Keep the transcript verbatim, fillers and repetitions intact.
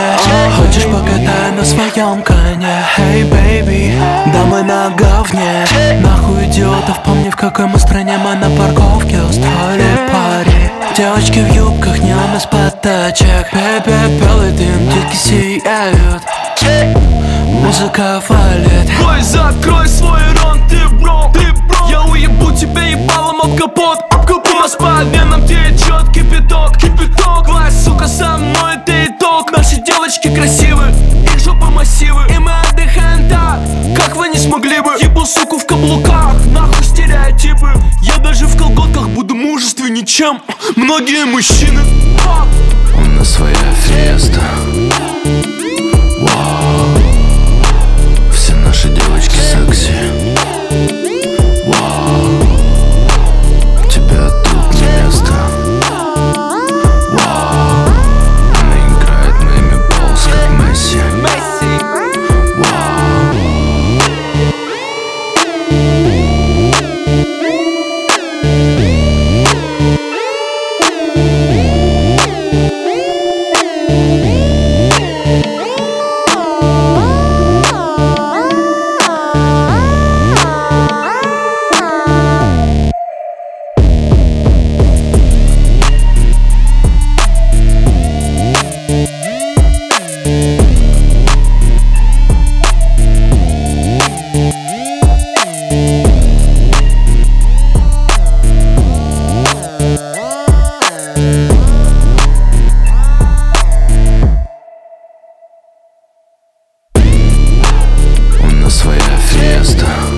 Хочешь, покатай на своем коне? Hey, baby, да мы на говне. Нахуй идиотов, помни, в какой мы стране. Мы на парковке устроили пари. Девочки в юбках, неон из-под тачек. Бебе, белый дым, детки сияют. Музыка валит. Ой, закрой свой рот, ты бро, ты бро. Я уебу тебя ебалом об капот, об капот. У нас по венам течет кипяток, кипяток. Власть, сука, со мной это итог. Наши девочки красивые, их жопы массивы. И мы отдыхаем так, как вы не смогли бы. Ебу суку в каблуках, нахуй стереотипы. Я даже в колготках буду мужественнее, чем многие мужчины. У нас своя феста. Вау. Все наши девочки секси. Вау. Тебя тут не место. Вау. Она играет моими балс, как Месси. Вау. Своя феста.